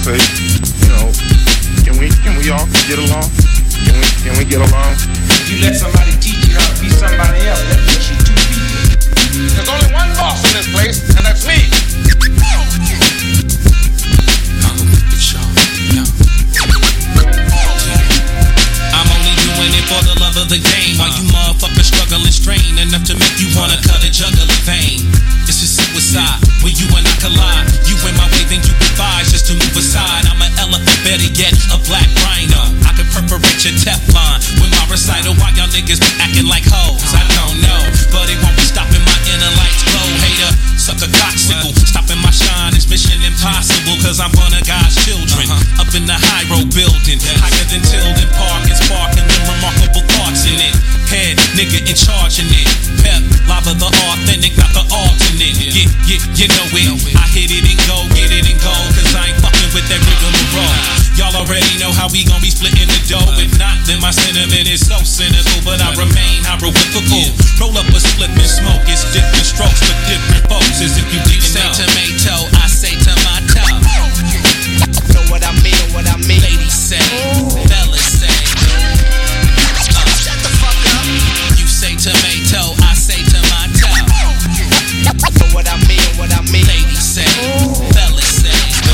say, can we all get along? Can we get along? If you let somebody teach you how to be somebody else, that makes you two people. There's only one boss in this place, and that's me. I'm only doing it for the love of the game. While you motherfuckers struggling, strain enough to make you wanna cut a juggler vein. It's just suicide when you and I collide. You in my way, then you advise just to move aside. I'm an elephant, better yet, a black rhino. I can perforate your Teflon with my recital. Why y'all niggas be acting like hoes? I don't know, but it won't be stopping my inner lights glow. Hater, suck a coxicle. Stopping my shine is mission impossible, cause I'm one of God's children. Up in the high road building, higher than Tilden Park, and sparking them remarkable thoughts in it. Head nigga in charge in it. Pep, lava the authentic, not the alternate. You know it. I hit it and go, get it and go, cause I ain't fucking with that rigmarole. Y'all already know how we gon' be splitting the dough. If not, then my sentiment is so cynical, but I remain hieroglyphical. Roll up a slip and smoke. It's different strokes for different folks. As if you didn't say tomato, I say tomato. Know what I mean, what I mean. Ladies say, fellas say. Shut the fuck up. You say tomato, I say tomato. Know what I mean, what I mean. Ladies say, fellas say.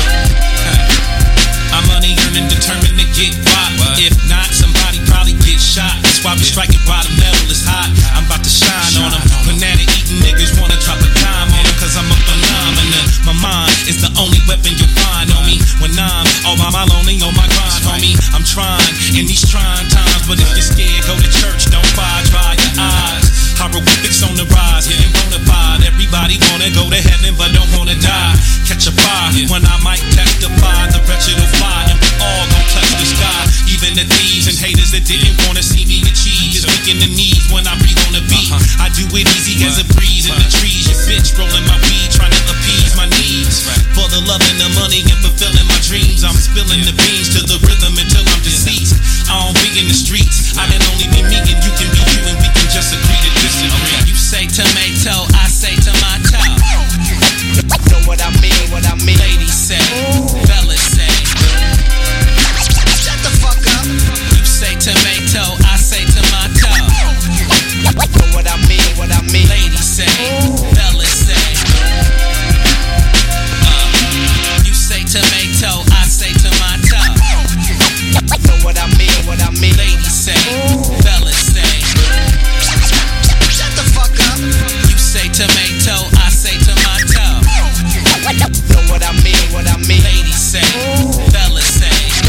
I'm money earning, determined to get wide. If not, somebody probably get shot. That's why we striking while the metal is hot. I'm about to shine on them. Banana eating niggas wanna drop a dime on them, cause I'm a phenomenon. My mind is the only weapon you'll find on me. When I'm all by my lonely on my grind, homie. I'm trying in these trying times, but if you're scared, go to church, don't cry, dry your eyes. Hieroglyphics on the rise, getting bona fide. Everybody wanna go to heaven, but don't wanna die. Catch a fire when I might testify. The wretched will fly, and we all gon' touch the sky. Even the thieves and haters that didn't wanna see me achieve is weak in the knees when I breathe on the beat. I do it easy as a breeze in the trees. Your bitch rolling my weed, trying to appease my needs. For the love and the money and fulfilling my dreams, I'm spilling the beans to the rhythm until I'm deceased. I don't be in the streets, I can only be me and you can be you, and we can just agree to disagree. You say tomato, I say tomato. Know what I mean, what I mean. Ladies say, fellas say. Shut the fuck up. You say tomato, I say tomato. Know what I mean, what I mean. Ladies say, fellas say. You say tomato, I say tomato. Know what I mean, what I mean. Ladies say, fellas say. Shut the fuck up. You say tomato, I say tomato. Know what I mean, what I mean. Ladies say, fellas say.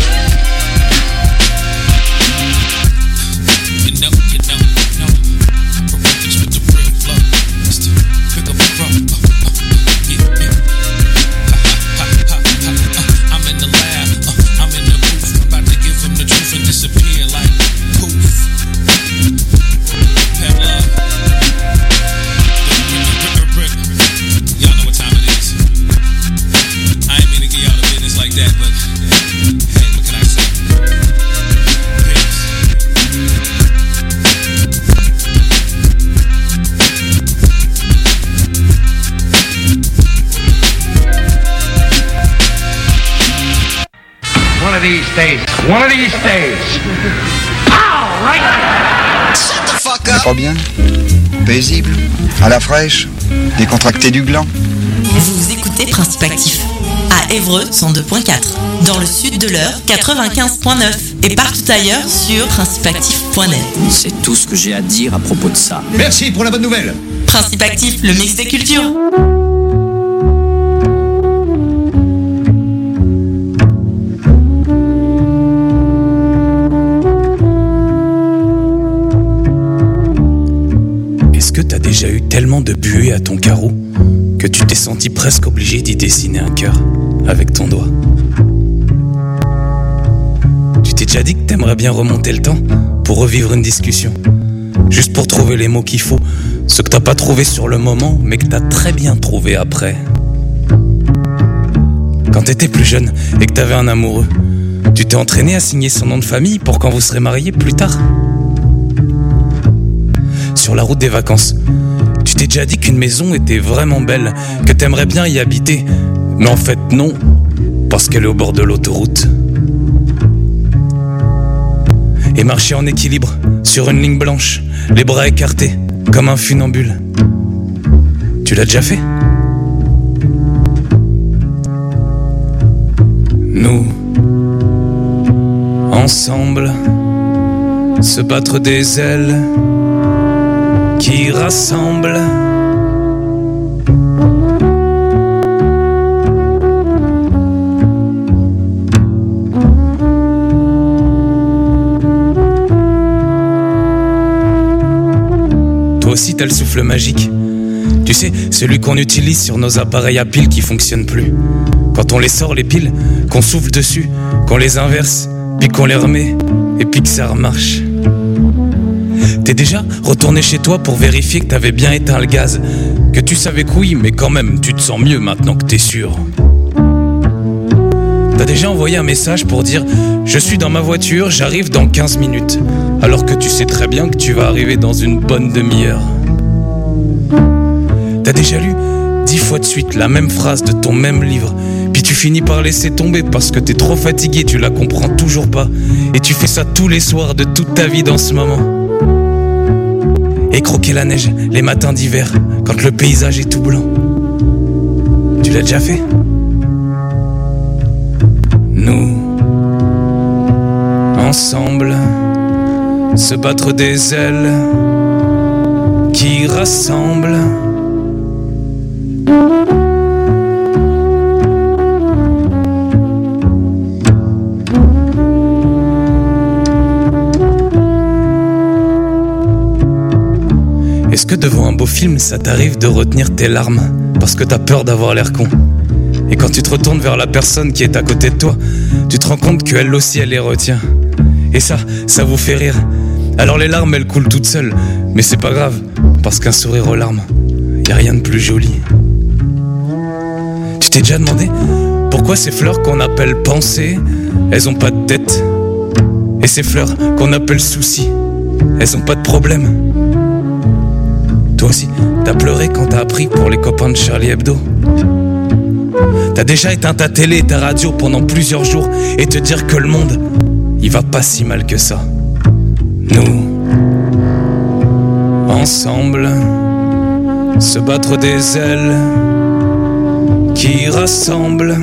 You know. Reference with the real flow. It's to pick up a rope. Yeah. I'm in the lab. I'm in the booth. I'm about to give them the truth and disappear like poof. Have love. Y'all know what time it is. I ain't mean to give y'all the business like that, but hey, what can I say? Peace. One of these days. All right. Shut the fuck On est up. pas bien, paisible, à la fraîche, décontracté du gland. Vous écoutez Principe Actif à Évreux 102.4, dans le sud de l'Eure 95.9 et partout ailleurs sur principeactif.net. C'est tout ce que j'ai à dire à propos de ça. Merci pour la bonne nouvelle. Principe Actif, le mix des cultures. Est-ce que t'as déjà eu tellement de buée à ton carreau que tu t'es senti presque obligé d'y dessiner un cœur avec ton doigt? Tu t'es déjà dit que t'aimerais bien remonter le temps pour revivre une discussion, juste pour trouver les mots qu'il faut, ce que t'as pas trouvé sur le moment mais que t'as très bien trouvé après. Quand t'étais plus jeune et que t'avais un amoureux, tu t'es entraîné à signer son nom de famille pour quand vous serez mariés plus tard. Sur la route des vacances, tu t'es déjà dit qu'une maison était vraiment belle, que t'aimerais bien y habiter, mais en fait non, parce qu'elle est au bord de l'autoroute. Et marcher en équilibre, sur une ligne blanche, les bras écartés, comme un funambule. Tu l'as déjà fait ? Nous, ensemble, se battre des ailes qui rassemblent. Toi aussi t'as le souffle magique. Tu sais, celui qu'on utilise sur nos appareils à piles qui fonctionnent plus. Quand on les sort les piles, qu'on souffle dessus, qu'on les inverse, puis qu'on les remet, et puis que ça remarche. T'es déjà retourné chez toi pour vérifier que t'avais bien éteint le gaz, que tu savais que oui, mais quand même, tu te sens mieux maintenant que t'es sûr. T'as déjà envoyé un message pour dire « Je suis dans ma voiture, j'arrive dans 15 minutes », alors que tu sais très bien que tu vas arriver dans une bonne demi-heure. T'as déjà lu 10 fois de suite la même phrase de ton même livre, puis tu finis par laisser tomber parce que t'es trop fatigué, tu la comprends toujours pas, et tu fais ça tous les soirs de toute ta vie dans ce moment. Et croquer la neige les matins d'hiver, quand le paysage est tout blanc. Tu l'as déjà fait ? Nous, ensemble, se battre des ailes qui rassemblent. Est-ce que devant un beau film, ça t'arrive de retenir tes larmes parce que t'as peur d'avoir l'air con ? Et quand tu te retournes vers la personne qui est à côté de toi, tu te rends compte qu'elle aussi, elle les retient. Et ça vous fait rire. Alors les larmes, elles coulent toutes seules. Mais c'est pas grave, parce qu'un sourire aux larmes, y a rien de plus joli. Tu t'es déjà demandé pourquoi ces fleurs qu'on appelle pensées, elles ont pas de tête ? Et ces fleurs qu'on appelle soucis, elles ont pas de problème ? Toi aussi, t'as pleuré quand t'as appris pour les copains de Charlie Hebdo ? T'as déjà éteint ta télé et ta radio pendant plusieurs jours et te dire que le monde, il va pas si mal que ça. Nous, ensemble, se battre des ailes qui rassemblent.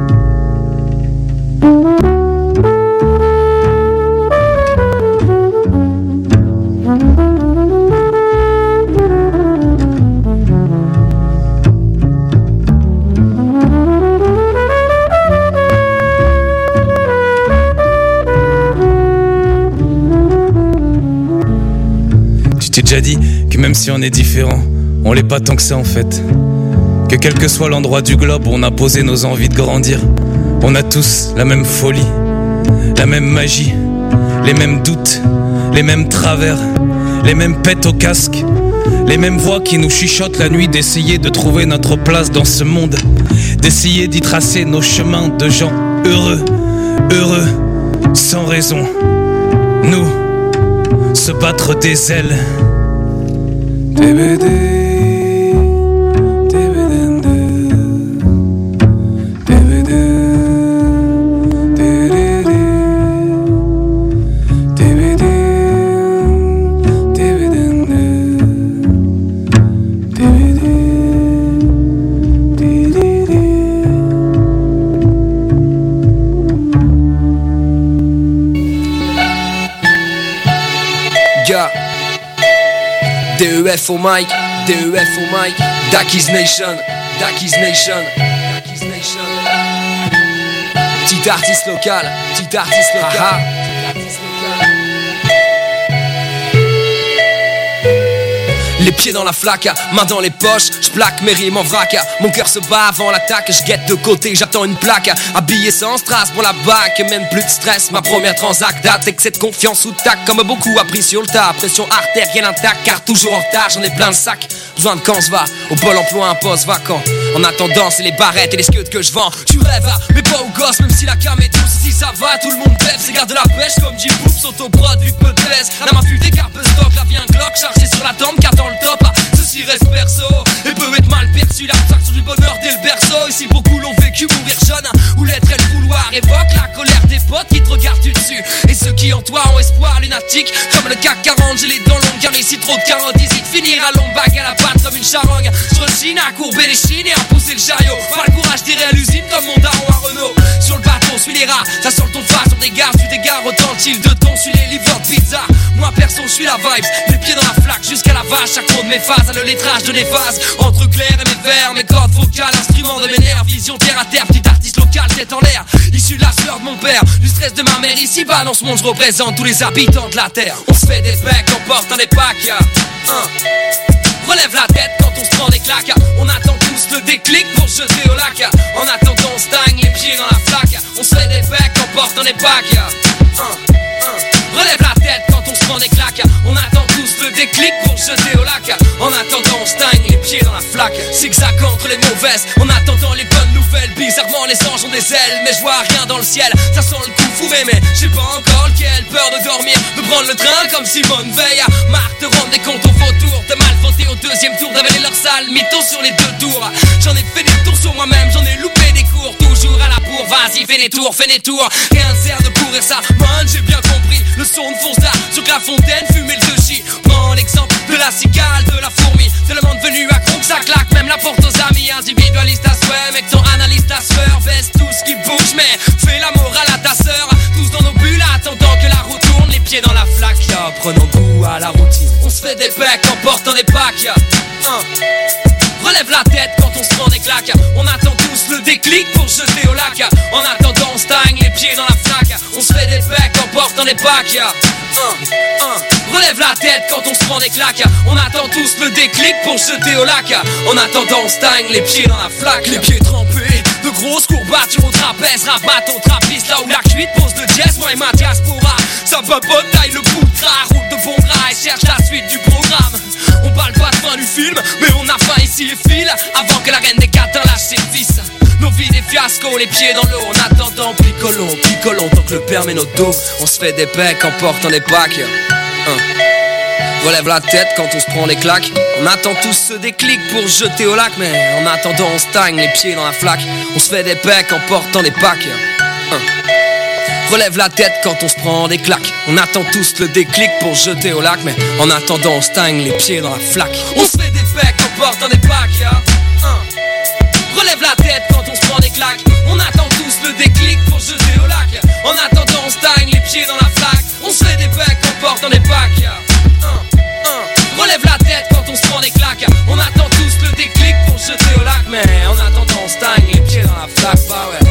Tu t'es déjà dit que même si on est différent, on l'est pas tant que ça en fait. Que quel que soit l'endroit du globe où on a posé nos envies de grandir, on a tous la même folie, la même magie, les mêmes doutes, les mêmes travers, les mêmes pètes au casque, les mêmes voix qui nous chuchotent la nuit d'essayer de trouver notre place dans ce monde, d'essayer d'y tracer nos chemins de gens heureux, heureux, sans raison. Nous, se battre des ailes. DEF au mic, DEF au mic, Daki's Nation, Daki's Nation, Daki's Nation. Petit artiste local, petit artiste local. Les pieds dans la flaque, main dans les poches, j'plaque mes rimes en vrac. Mon cœur se bat avant l'attaque, j'guette de côté, j'attends une plaque. Habillé sans strass pour la bac, même plus de stress. Ma première transac date, excès de confiance ou tac. Comme beaucoup appris sur le tas, pression artérielle intacte. Car toujours en retard, j'en ai plein le sac. Besoin de quand se va, au pôle emploi un poste vacant. En attendant, c'est les barrettes et les scuds que je vends. Tu rêves, mais pas aux gosses, même si la cam est douce. Si ça va, tout le monde bête, c'est garde de la pêche comme Jim Boops, autoprod vu peu de laisse. La main fut des carpes stock, la vie un Glock chargé sur la tombe, car dans le top, ceci reste perso et peut être mal perçu. La sur du bonheur dès le berceau. Ici beaucoup l'ont vécu, mourir jeune, ou l'être est le regard évoque la colère des potes qui te regardent du dessus. Et ceux qui en toi ont espoir lunatique, comme le CAC 40, j'ai les dents longues car ici trop de carottes. Ici de finir à lombague à la patte comme une charogne. Je rechine à courber les chines et à pousser le chariot. Pas le courage d'irrer à l'usine comme mon daron à Renault. Sur le bateau, suis les rats, ça sort ton face sur des gares. Suis des gares autant de de ton, suis les livreurs de pizza. Moi perso, je suis la vibe, les pieds dans la flaque jusqu'à la vache. Chaque mot de mes phases a le lettrage de mes phases. Entre clair et mes vers, mes cordes vocales, instrument de mes nerfs. Vision terre à terre, petit artiste local, tête en l'air. Issu de la sueur de mon père, du stress de ma mère. Ici bas dans ce monde, je représente tous les habitants de la terre. On se fait des becs, on porte un des packs. Relève la tête quand on se prend des claques. On attend tous le déclic pour se jeter au lac. En attendant on stagne les pieds dans la flaque. On se fait des becs, on porte un des packs. Relève la tête quand on se prend des claques. On attend tous le déclic pour se jeter au lac. En attendant on stagne les pieds dans la flaque. Zigzag entre les mauvaises, en attendant les bonnes nouvelles. Bizarrement les anges ont des ailes, mais je vois rien dans le ciel. Ça sent le coup fourré mais je sais pas encore lequel. Peur de dormir, de prendre le train comme Simone Veil. Marc te rendre des comptes au vautour. T'as mal voté au deuxième tour, d'avaler leur salle, mytho sur les deux tours. J'en ai fait des tours sur moi-même, j'en ai loupé des cours. Toujours à la bourre, vas-y fais des tours. Rien ne sert de courir ça, man j'ai bien compris. Le son de fonce là, sur la fontaine, fumer le sushi. Prends l'exemple de la cigale, de la fourmi. Tellement devenu accro que ça claque, même la porte aux amis. Individualiste à souhait, mec ton analyste à sueur. Baisse tout ce qui bouge, mais fais la morale à ta sœur. Tous dans nos bulles, attendant que la roue tourne. Les pieds dans la flaque, prenons goût à la routine. On se fait des becs en portant des packs. Relève la tête quand on se prend des claques. On attend tous le déclic pour se jeter au lac. En attendant on stagne les pieds dans la flaque. On se fait des becs en portant des packs. Relève la tête quand on se prend des claques. On attend tous le déclic pour se jeter au lac. En attendant on stagne les pieds dans la flaque. Les pieds trempés, de grosses courbatures au trapèze. Rabatte au trappiste là où la cuite pose le jazz. Moi et ma diaspora, ça papote, taille le bout de gras. Roule de bon gras et cherche la suite du programme. On parle pas de fin du film, mais on a faim ici et file. Avant que la reine des catins lâche ses fils. Nos vies des fiascos, les pieds dans l'eau. En attendant, picolons tant que le permet notre dos. On se fait des becs en portant des packs. Relève la tête quand on se prend des claques. On attend tous ce déclic pour se jeter au lac. Mais en attendant on stagne les pieds dans la flaque. On se fait des becs en portant des packs. Relève la tête quand on se prend des claques. On attend tous le déclic pour se jeter au lac. Mais en attendant on stagne les pieds dans la flaque. On se fait des becs en portant des packs. Relève la tête quand on se prend des claques. On attend tous le déclic pour se jeter au lac. En attendant on stagne les pieds dans la flaque. On se fait des becs en portant des packs. Relève la tête quand on se prend des claques. On attend tous le déclic pour se jeter au lac. Mais en attendant on stagne les pieds dans la flaque. Bah ouais.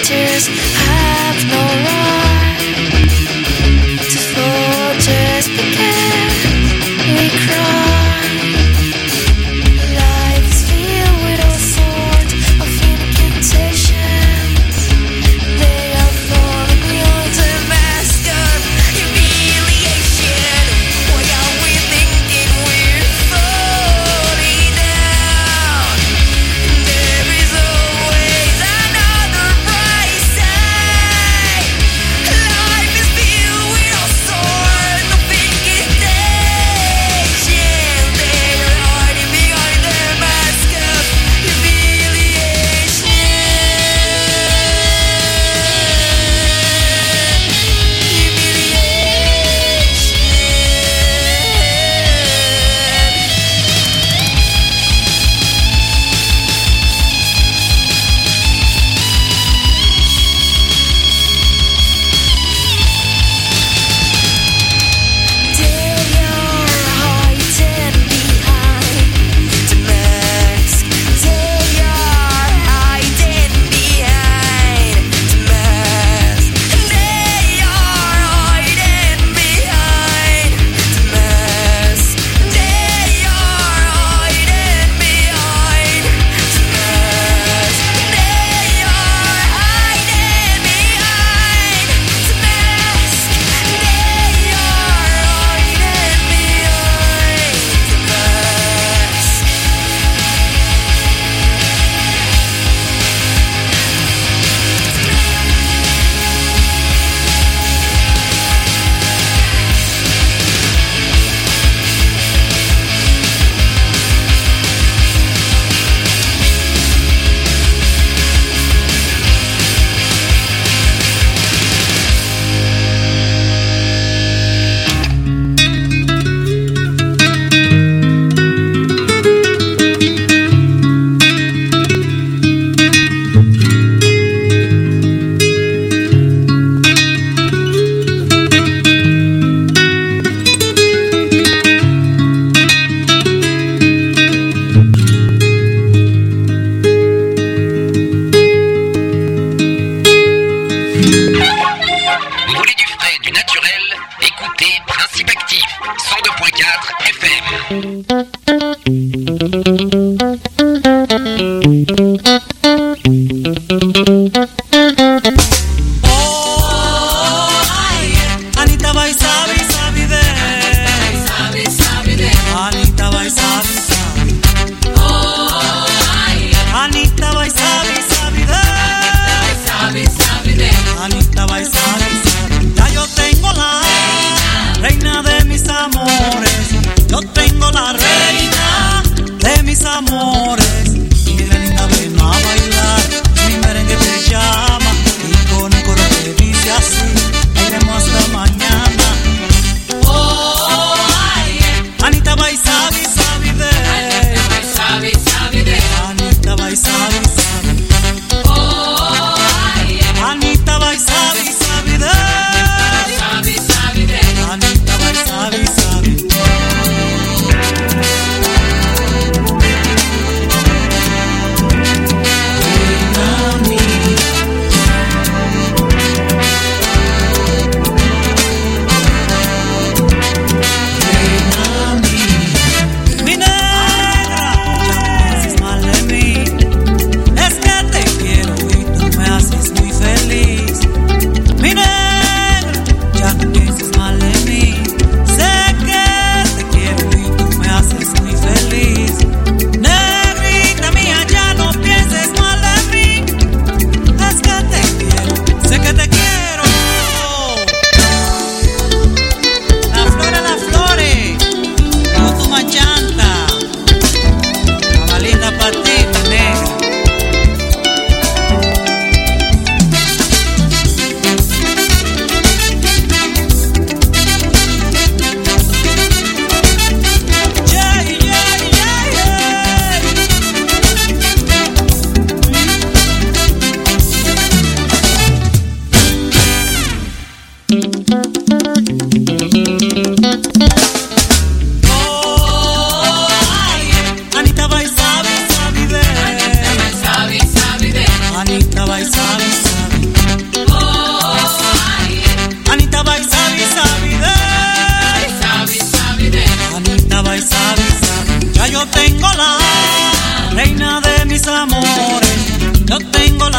tears have no right to fall just because we cry. Life is filled with all sorts of incantations. They are falling beyond the mask of humiliation. Why are we thinking we're falling down? There is always another bright side. Life is filled with all sorts of incantations. They are hiding behind their mask of humiliation. Vous voulez du frais, du naturel? Écoutez Principe Actif, 102.4 FM. Anita vai sabe, sabe de. Anita vai sabe, sabe. Anita vai sabe, sabe de. Anita vai sabe, sabe. Ya yo tengo la reina de mis amores. Yo tengo la reina de mis amores. Y mira linda, ven a bailar mi merengue te llama.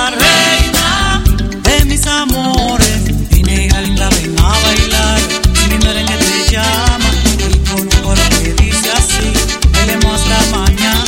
la reina de mis amores. Mi negra linda, ven a bailar, mi merengue te llama. Y con un coro que dice así, bailemos hasta mañana.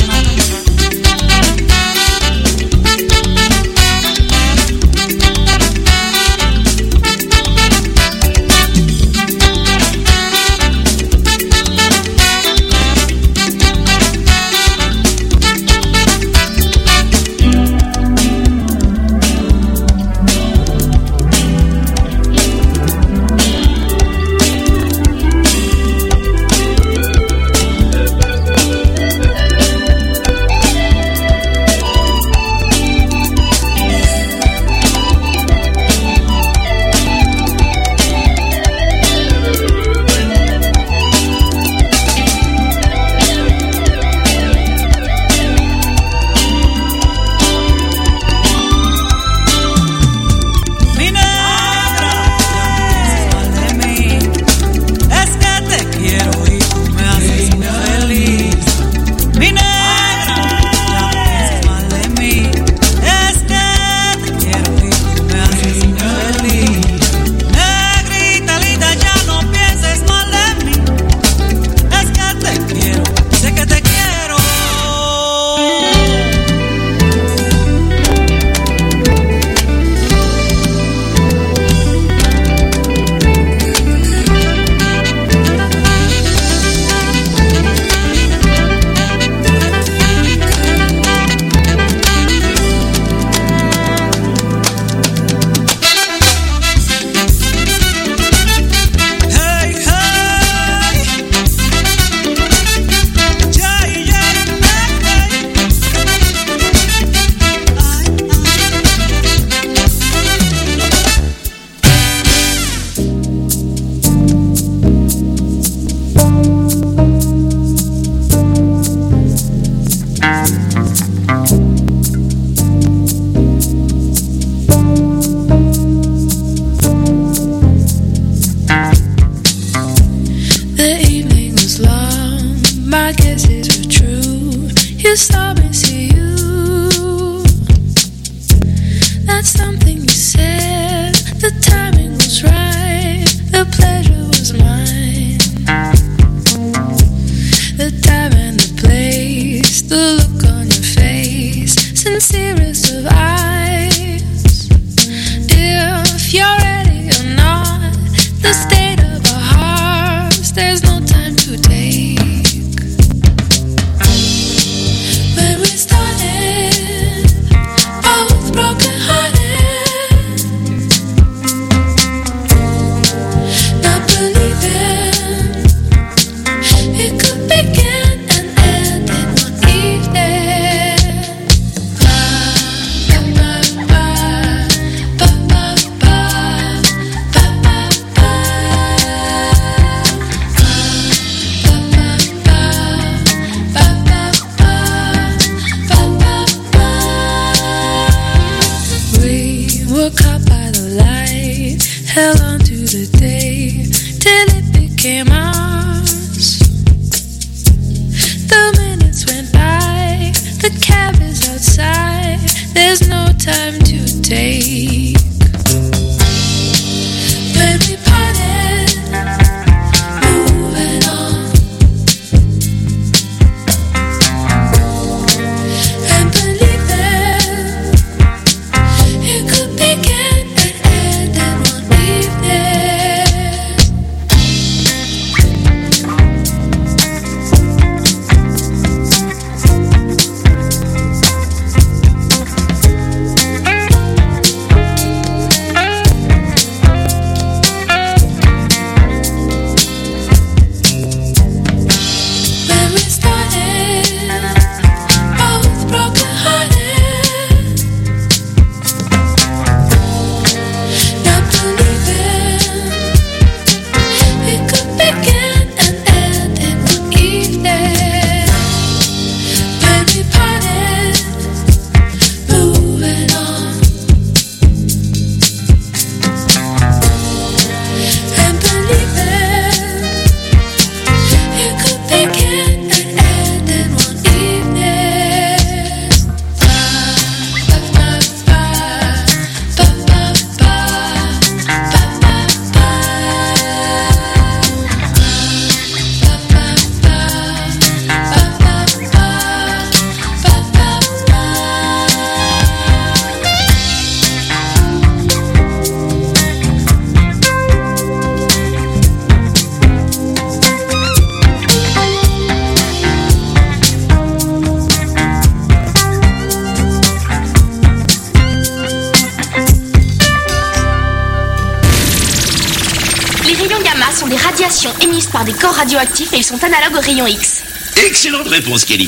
radiations émises par des corps radioactifs et ils sont analogues aux rayons X. Excellente réponse, Kelly.